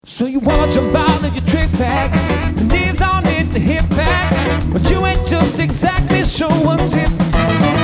So you wanna jump out of your trick bag, knees on it, the hip back, but you ain't just exactly sure what's hip.